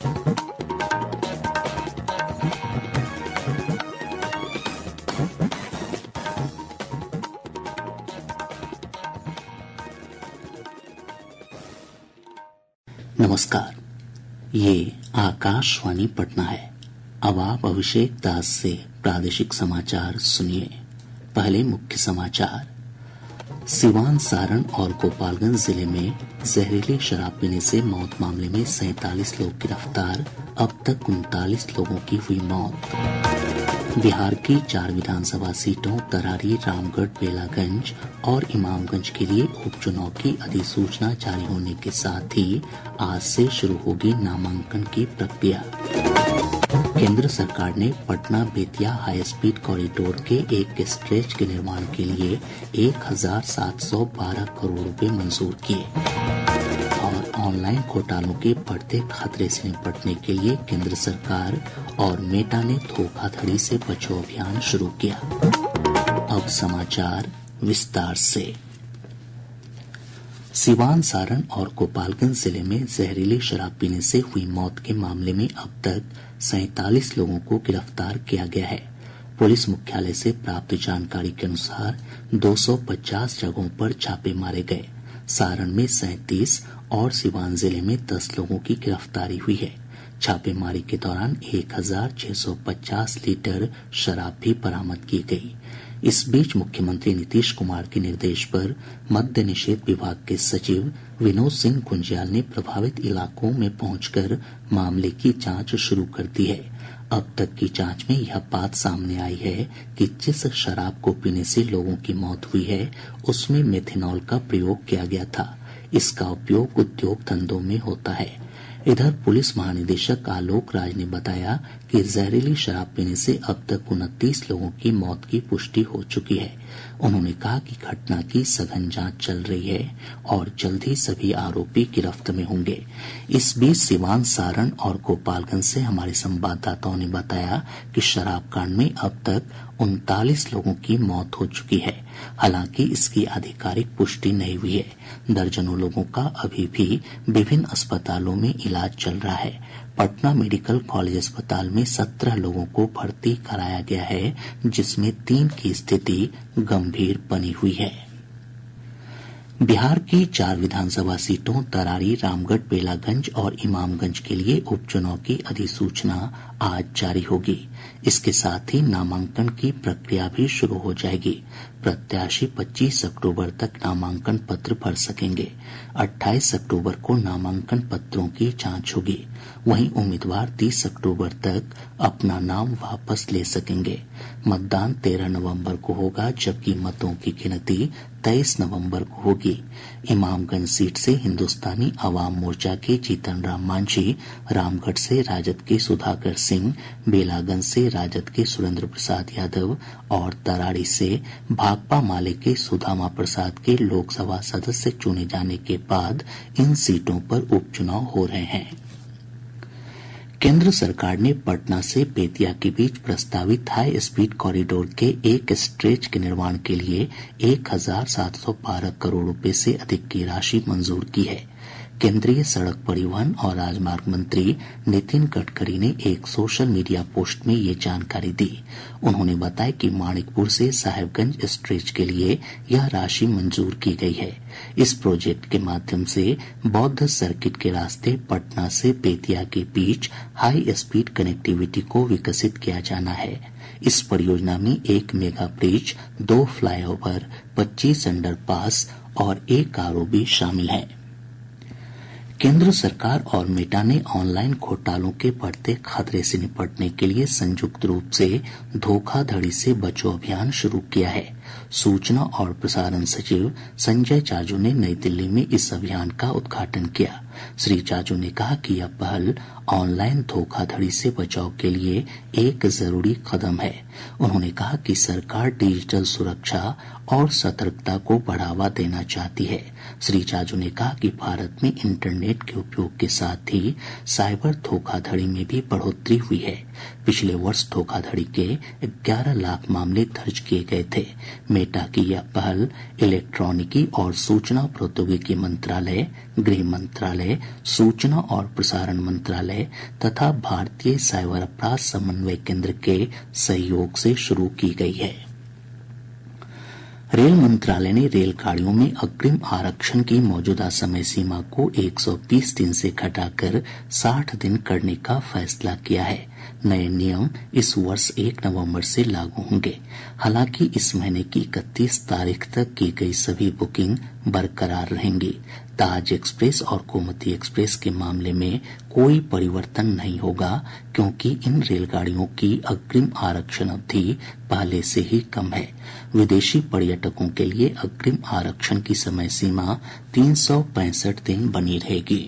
नमस्कार, ये आकाशवाणी पटना है। अब आप अभिषेक दास से प्रादेशिक समाचार सुनिए। पहले मुख्य समाचार। सिवान, सारण और गोपालगंज जिले में जहरीली शराब पीने से मौत मामले में 47 लोग गिरफ्तार, अब तक 39 लोगों की हुई मौत। बिहार की 4 विधानसभा सीटों तरारी, रामगढ़, बेलागंज और इमामगंज के लिए उपचुनाव की अधिसूचना जारी होने के साथ ही आज से शुरू होगी नामांकन की प्रक्रिया। केंद्र सरकार ने Patna Bettiah high speed corridor के एक स्ट्रेच के निर्माण के लिए 1712 करोड़ रुपए मंजूर किए। और ऑनलाइन घोटालों के बढ़ते खतरे से निपटने के लिए केंद्र सरकार और मेटा ने धोखाधड़ी से बचाओ अभियान शुरू किया। अब समाचार विस्तार से। सिवान, सारण और गोपालगंज जिले में जहरीली शराब पीने से हुई मौत के मामले में अब तक 47 लोगों को गिरफ्तार किया गया है। पुलिस मुख्यालय से प्राप्त जानकारी के अनुसार 250 जगहों पर छापे मारे गए। सारण में 37 और सिवान जिले में 10 लोगों की गिरफ्तारी हुई है। छापेमारी के दौरान 1650 लीटर शराब भी बरामद की गई। इस बीच मुख्यमंत्री नीतीश कुमार के निर्देश पर मद्य निषेध विभाग के सचिव विनोद सिंह गुंजियाल ने प्रभावित इलाकों में पहुंचकर मामले की जांच शुरू कर दी है। अब तक की जांच में यह बात सामने आई है कि जिस शराब को पीने से लोगों की मौत हुई है उसमें मेथनॉल का प्रयोग किया गया था। इसका उपयोग उद्योग धंधों में होता है। इधर पुलिस महानिदेशक आलोक राज ने बताया कि जहरीली शराब पीने से अब तक 29 लोगों की मौत की पुष्टि हो चुकी है। उन्होंने कहा कि घटना की सघन जांच चल रही है और जल्द ही सभी आरोपी गिरफ्त में होंगे। इस बीच सिवान, सारण और गोपालगंज से हमारे संवाददाताओं ने बताया कि शराब कांड में अब तक 39 लोगों की मौत हो चुकी है। हालांकि इसकी आधिकारिक पुष्टि नहीं हुई है। दर्जनों लोगों का अभी भी विभिन्न अस्पतालों में इलाज चल रहा है। पटना मेडिकल कॉलेज अस्पताल में 17 लोगों को भर्ती कराया गया है, जिसमें 3 की स्थिति गंभीर बनी हुई है। बिहार की 4 विधानसभा सीटों तरारी, रामगढ़, बेलागंज और इमामगंज के लिए उपचुनाव की अधिसूचना आज जारी होगी। इसके साथ ही नामांकन की प्रक्रिया भी शुरू हो जाएगी। प्रत्याशी 25 अक्टूबर तक नामांकन पत्र भर सकेंगे। 28 अक्टूबर को नामांकन पत्रों की जांच होगी। वहीं उम्मीदवार 30 अक्टूबर तक अपना नाम वापस ले सकेंगे। मतदान 13 नवंबर को होगा, जबकि मतों की गिनती 23 नवंबर को होगी। इमामगंज सीट से हिन्दुस्तानी अवाम मोर्चा के जीतन राम मांझी, रामगढ़ से राजद के सुधाकर सिंह, बेलागंज से राजद के सुरेंद्र प्रसाद यादव और तरारी से भाकपा माले के सुदामा प्रसाद के लोकसभा सदस्य चुने जाने के बाद इन सीटों पर उपचुनाव हो रहे हैं। केंद्र सरकार ने पटना से बेतिया के बीच प्रस्तावित हाई स्पीड कॉरिडोर के एक स्ट्रेच के निर्माण के लिए 1712 करोड़ रुपए से अधिक की राशि मंजूर की है। केंद्रीय सड़क परिवहन और राजमार्ग मंत्री नितिन गडकरी ने एक सोशल मीडिया पोस्ट में ये जानकारी दी। उन्होंने बताया कि माणिकपुर से साहेबगंज स्ट्रेच के लिए यह राशि मंजूर की गई है। इस प्रोजेक्ट के माध्यम से बौद्ध सर्किट के रास्ते पटना से बेतिया के बीच हाई स्पीड कनेक्टिविटी को विकसित किया जाना है। इस परियोजना में 1 मेगा ब्रिज, 2 फ्लाईओवर, 25 अंडरपास और 1 आरओबी शामिल है। केंद्र सरकार और मेटा ने ऑनलाइन घोटालों के बढ़ते खतरे से निपटने के लिए संयुक्त रूप से धोखाधड़ी से बचाओ अभियान शुरू किया है। सूचना और प्रसारण सचिव संजय जाजू ने नई दिल्ली में इस अभियान का उद्घाटन किया। श्री जाजू ने कहा कि यह पहल ऑनलाइन धोखाधड़ी से बचाव के लिए एक जरूरी कदम है। उन्होंने कहा कि सरकार डिजिटल सुरक्षा और सतर्कता को बढ़ावा देना चाहती है। श्री जाजू ने कहा कि भारत में इंटरनेट के उपयोग के साथ ही साइबर धोखाधड़ी में भी बढ़ोतरी हुई है। पिछले वर्ष धोखाधड़ी के 11 लाख मामले दर्ज किए गए थे। मेटा की यह पहल इलेक्ट्रॉनिकी और सूचना प्रौद्योगिकी मंत्रालय, गृह मंत्रालय, सूचना और प्रसारण मंत्रालय तथा भारतीय साइबर अपराध समन्वय केंद्र के सहयोग से शुरू की गई है। रेल मंत्रालय ने रेलगाड़ियों में अग्रिम आरक्षण की मौजूदा समय सीमा को 120 दिन से घटाकर 60 दिन करने का फैसला किया है। नए नियम इस वर्ष 1 नवंबर से लागू होंगे। हालांकि इस महीने की 31 तारीख तक की गई सभी बुकिंग बरकरार रहेंगी। ताज एक्सप्रेस और गोमती एक्सप्रेस के मामले में कोई परिवर्तन नहीं होगा, क्योंकि इन रेलगाड़ियों की अग्रिम आरक्षण अवधि पहले से ही कम है। विदेशी पर्यटकों के लिए अग्रिम आरक्षण की समय सीमा 365 दिन बनी रहेगी।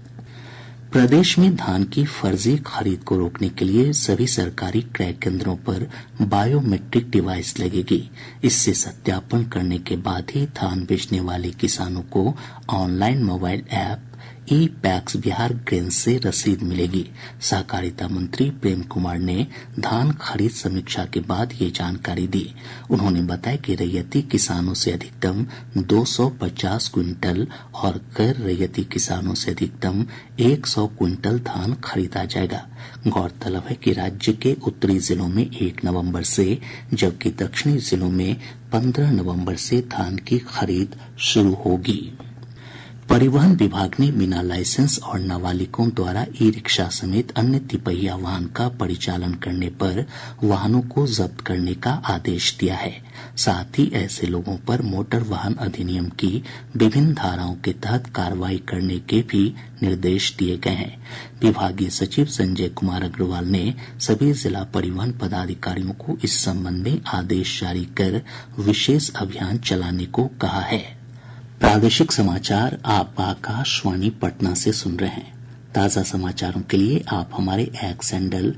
प्रदेश में धान की फर्जी खरीद को रोकने के लिए सभी सरकारी क्रय केंद्रों पर बायोमेट्रिक डिवाइस लगेगी। इससे सत्यापन करने के बाद ही धान बेचने वाले किसानों को online mobile app e PACS Bihar grain से रसीद मिलेगी। सहकारिता मंत्री प्रेम कुमार ने धान खरीद समीक्षा के बाद ये जानकारी दी। उन्होंने बताया कि रैयती किसानों से अधिकतम 250 क्विंटल और गैर रैयती किसानों से अधिकतम 100 क्विंटल धान खरीदा जाएगा। गौरतलब है कि राज्य के उत्तरी जिलों में 1 नवंबर से जबकि दक्षिणी जिलों में 15 नवंबर से धान की खरीद शुरू होगी। परिवहन विभाग ने बिना लाइसेंस और नाबालिगों द्वारा ई रिक्शा समेत अन्य तिपहिया वाहन का परिचालन करने पर वाहनों को जब्त करने का आदेश दिया है। साथ ही ऐसे लोगों पर मोटर वाहन अधिनियम की विभिन्न धाराओं के तहत कार्रवाई करने के भी निर्देश दिए गए हैं। विभागीय सचिव संजय कुमार अग्रवाल ने सभी जिला परिवहन पदाधिकारियों को इस संबंध में आदेश जारी कर विशेष अभियान चलाने को कहा है। प्रादेशिक समाचार आप आकाशवाणी पटना से सुन रहे हैं। ताज़ा समाचारों के लिए आप हमारे एक्स हैंडल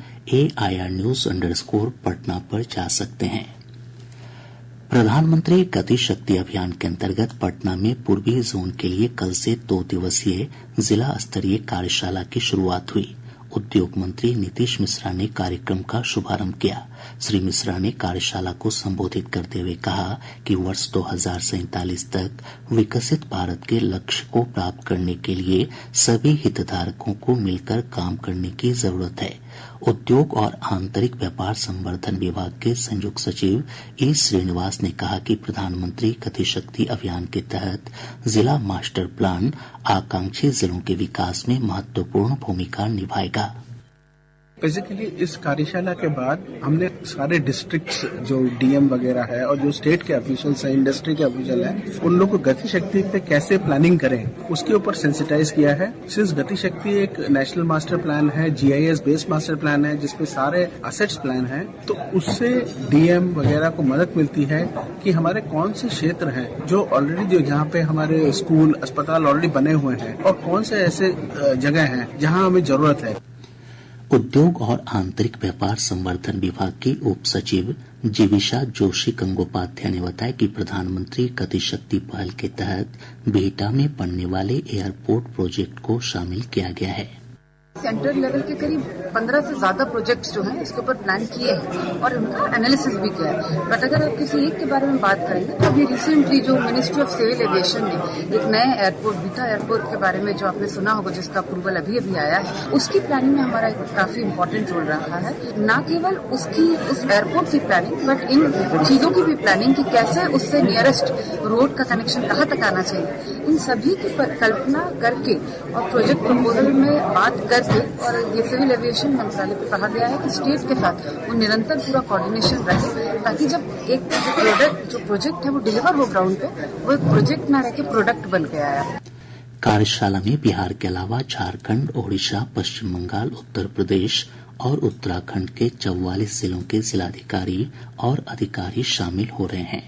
AIR News _ पर जा सकते हैं। प्रधानमंत्री गति शक्ति अभियान के अंतर्गत पटना में पूर्वी जोन के लिए कल से 2 दिवसीय जिला स्तरीय कार्यशाला की शुरुआत हुई। उद्योग मंत्री नीतीश मिश्रा ने कार्यक्रम का शुभारंभ किया। श्री मिश्रा ने कार्यशाला को संबोधित करते हुए कहा कि वर्ष 2047 तक विकसित भारत के लक्ष्य को प्राप्त करने के लिए सभी हितधारकों को मिलकर काम करने की जरूरत है। उद्योग और आंतरिक व्यापार संवर्धन विभाग के संयुक्त सचिव E श्रीनिवास ने कहा कि प्रधानमंत्री गति शक्ति अभियान के तहत जिला मास्टर प्लान आकांक्षी जिलों के विकास में महत्वपूर्ण भूमिका निभाएगा। बेसिकली इस कार्यशाला के बाद हमने सारे डिस्ट्रिक्ट्स जो डीएम वगैरह है और जो स्टेट के ऑफिशियल्स हैं, इंडस्ट्री के ऑफिशियल हैं, उन लोगों को गति शक्ति पे कैसे प्लानिंग करें उसके ऊपर सेंसिटाइज किया है। सिंस गति शक्ति एक नेशनल मास्टर प्लान है, GIS बेस्ड मास्टर प्लान है जिसपे सारे असेट्स प्लान है, तो उससे डीएम वगैरह को मदद मिलती है कि हमारे कौन से क्षेत्र हैं जो ऑलरेडी जो यहाँ पे हमारे स्कूल अस्पताल ऑलरेडी बने हुए हैं और कौन से ऐसे जगह हैं जहाँ हमें जरूरत है। उद्योग और आंतरिक व्यापार संवर्धन विभाग की उप सचिव जीविशा जोशी गंगोपाध्याय ने बताया कि प्रधानमंत्री गति शक्ति पहल के तहत बिहटा में बनने वाले एयरपोर्ट प्रोजेक्ट को शामिल किया गया है। सेंट्रल लेवल के करीब 15 से ज्यादा प्रोजेक्ट्स जो हैं इसके ऊपर प्लान किए हैं और उनका एनालिसिस भी किया है। बट अगर आप किसी एक के बारे में बात करेंगे तो अभी रिसेंटली जो मिनिस्ट्री ऑफ सिविल एविएशन ने एक नए एयरपोर्ट बिहटा एयरपोर्ट के बारे में जो आपने सुना होगा जिसका अप्रूवल अभी आया है, उसकी प्लानिंग में हमारा एक काफी इम्पोर्टेंट रोल रहा है। न केवल उस एयरपोर्ट की प्लानिंग बट इन चीजों की भी प्लानिंग कि कैसे उससे नियरेस्ट रोड का कनेक्शन कहाँ तक आना चाहिए, इन सभी की कल्पना करके और प्रोजेक्ट प्रपोजल में बात करके और ये सिविल एविएशन मंत्रालय को कहा गया है कि स्टेट के साथ वो निरंतर पूरा कोऑर्डिनेशन रहे ताकि जब एक जो प्रोजेक्ट है वो डिलीवर हो ग्राउंड पे, वो एक प्रोजेक्ट ना रह के प्रोडक्ट बन के आया। कार्यशाला में बिहार के अलावा झारखंड, ओडिशा, पश्चिम बंगाल, उत्तर प्रदेश और उत्तराखंड के 44 जिलों के जिलाधिकारी और अधिकारी शामिल हो रहे हैं।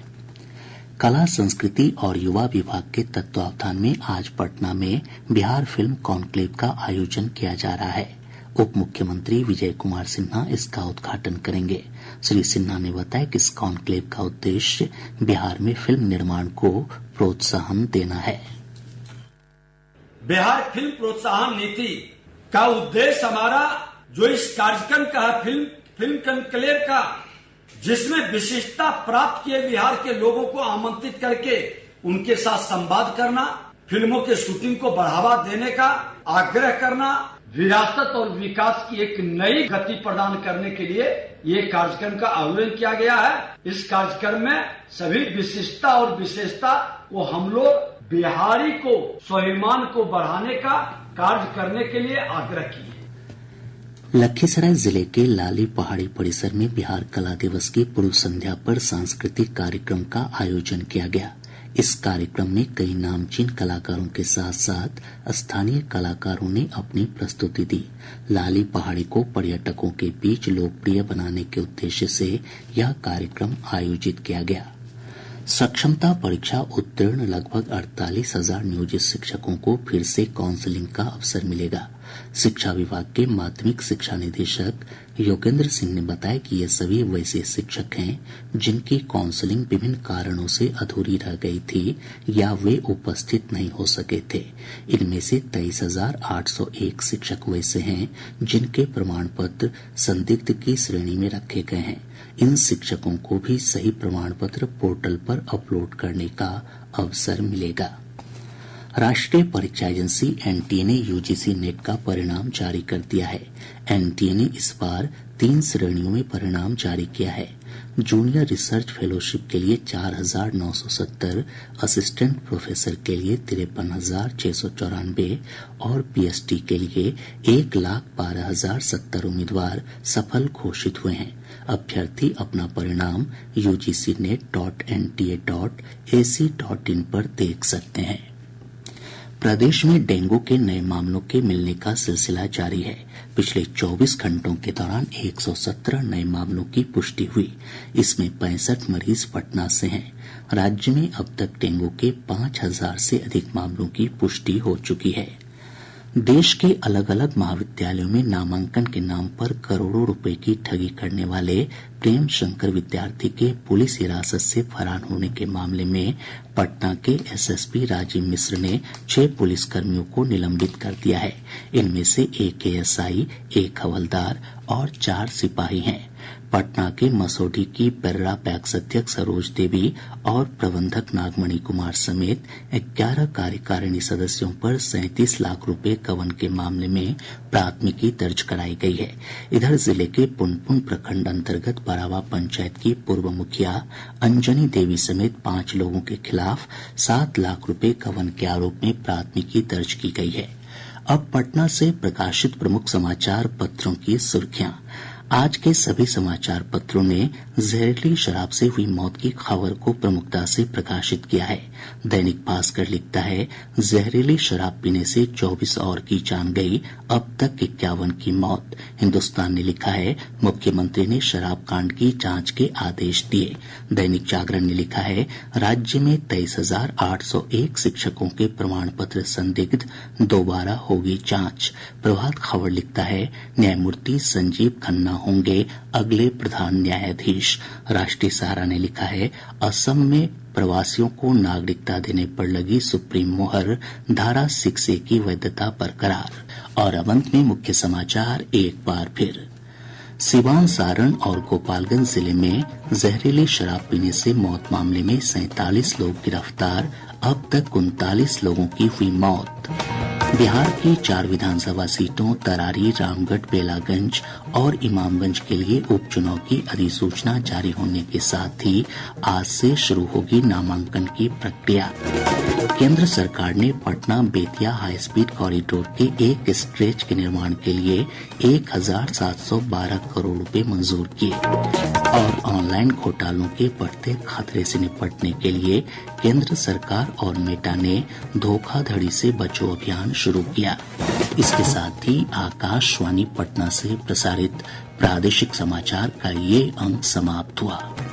कला संस्कृति और युवा विभाग के तत्वावधान में आज पटना में बिहार फिल्म कॉन्क्लेव का आयोजन किया जा रहा है। उप मुख्यमंत्री विजय कुमार सिन्हा इसका उद्घाटन करेंगे। श्री सिन्हा ने बताया कि इस कॉन्क्लेव का उद्देश्य बिहार में फिल्म निर्माण को प्रोत्साहन देना है। बिहार फिल्म प्रोत्साहन नीति का उद्देश्य हमारा जो इस कार्यक्रम का है फिल्म कॉन्क्लेव का, जिसमें विशिष्टता प्राप्त किए बिहार के लोगों को आमंत्रित करके उनके साथ संवाद करना, फिल्मों के शूटिंग को बढ़ावा देने का आग्रह करना, विरासत और विकास की एक नई गति प्रदान करने के लिए ये कार्यक्रम का आयोजन किया गया है। इस कार्यक्रम में सभी विशिष्टता और विशेषता को हम लोग बिहारी को स्वाभिमान को बढ़ाने का कार्य करने के लिए आग्रह किए। लखीसराय जिले के लाली पहाड़ी परिसर में बिहार कला दिवस की पूर्व संध्या पर सांस्कृतिक कार्यक्रम का आयोजन किया गया। इस कार्यक्रम में कई नामचीन कलाकारों के साथ साथ स्थानीय कलाकारों ने अपनी प्रस्तुति दी। लाली पहाड़ी को पर्यटकों के बीच लोकप्रिय बनाने के उद्देश्य से यह कार्यक्रम आयोजित किया गया। सक्षमता परीक्षा उत्तीर्ण लगभग 48,000 नियोजित शिक्षकों को फिर से काउंसलिंग का अवसर मिलेगा। शिक्षा विभाग के माध्यमिक शिक्षा निदेशक योगेंद्र सिंह ने बताया कि ये सभी वैसे शिक्षक हैं जिनकी काउंसलिंग विभिन्न कारणों से अधूरी रह गई थी या वे उपस्थित नहीं हो सके थे। इनमें से 23,801 शिक्षक वैसे हैं जिनके प्रमाण पत्र संदिग्ध की श्रेणी में रखे गए हैं। इन शिक्षकों को भी सही प्रमाण पत्र पोर्टल पर अपलोड करने का अवसर मिलेगा। राष्ट्रीय परीक्षा एजेंसी एनटीए ने यूजीसी नेट का परिणाम जारी कर दिया है। एनटीए ने इस बार 3 श्रेणियों में परिणाम जारी किया है। जूनियर रिसर्च फेलोशिप के लिए 4,970, असिस्टेंट प्रोफेसर के लिए 53,694 और पीएचडी के लिए 1,12,070 उम्मीदवार सफल घोषित हुए हैं। अभ्यर्थी अपना परिणाम ugcnet.nta.ac.in पर देख सकते हैं। प्रदेश में डेंगू के नए मामलों के मिलने का सिलसिला जारी है। पिछले 24 घंटों के दौरान 117 नए मामलों की पुष्टि हुई। इसमें 65 मरीज पटना से हैं। राज्य में अब तक डेंगू के 5,000 से अधिक मामलों की पुष्टि हो चुकी है। देश के अलग अलग महाविद्यालयों में नामांकन के नाम पर करोड़ों रुपए की ठगी करने वाले प्रेम शंकर विद्यार्थी के पुलिस हिरासत से फरार होने के मामले में पटना के एसएसपी राजीव मिश्र ने 6 पुलिसकर्मियों को निलंबित कर दिया है। इनमें से 1 एएसआई, 1 हवलदार और 4 सिपाही हैं। पटना के मसौढ़ी की पेर्रा पैक्स अध्यक्ष सरोज देवी और प्रबंधक नागमणि कुमार समेत 11 कार्यकारिणी सदस्यों पर 37 लाख रुपए गबन के मामले में प्राथमिकी दर्ज कराई गई है। इधर जिले के पुनपुन प्रखंड अंतर्गत बरावा पंचायत की पूर्व मुखिया अंजनी देवी समेत 5 लोगों के खिलाफ 7 लाख रुपए गबन के आरोप में प्राथमिकी दर्ज की गई है। अब पटना से प्रकाशित प्रमुख समाचार पत्रों की सुर्खियां। आज के सभी समाचार पत्रों ने जहरीली शराब से हुई मौत की खबर को प्रमुखता से प्रकाशित किया है। दैनिक भास्कर लिखता है, जहरीली शराब पीने से 24 और की जान गई, अब तक 51 की मौत। हिन्दुस्तान ने लिखा है, मुख्यमंत्री ने शराब कांड की जांच के आदेश दिए। दैनिक जागरण ने लिखा है, राज्य में 23,801 शिक्षकों के प्रमाण पत्र संदिग्ध, दोबारा होगी जांच। प्रभात खबर लिखता है, न्यायमूर्ति संजीव खन्ना होंगे अगले प्रधान न्यायाधीश। राष्ट्रीय सहारा ने लिखा है, असम में प्रवासियों को नागरिकता देने पर लगी सुप्रीम मोहर, धारा 6A की वैधता बरकरार। और अब अंत में मुख्य समाचार एक बार फिर। सिवान, सारण और गोपालगंज जिले में जहरीली शराब पीने से मौत मामले में 47 लोग गिरफ्तार, अब तक 39 लोगों की हुई मौत। बिहार की 4 विधानसभा सीटों तरारी, रामगढ़, बेलागंज और इमामगंज के लिए उपचुनाव की अधिसूचना जारी होने के साथ ही आज से शुरू होगी नामांकन की प्रक्रिया। केंद्र सरकार ने Patna Bettiah high speed corridor के एक स्ट्रेच के निर्माण के लिए 1,712 करोड़ रुपए मंजूर किए। और ऑनलाइन घोटालों के बढ़ते खतरे से निपटने के लिए केंद्र सरकार और मेटा ने धोखाधड़ी से बचो अभियान शुरू किया। इसके साथ ही आकाशवाणी पटना से प्रसारित प्रादेशिक समाचार का ये अंक समाप्त हुआ।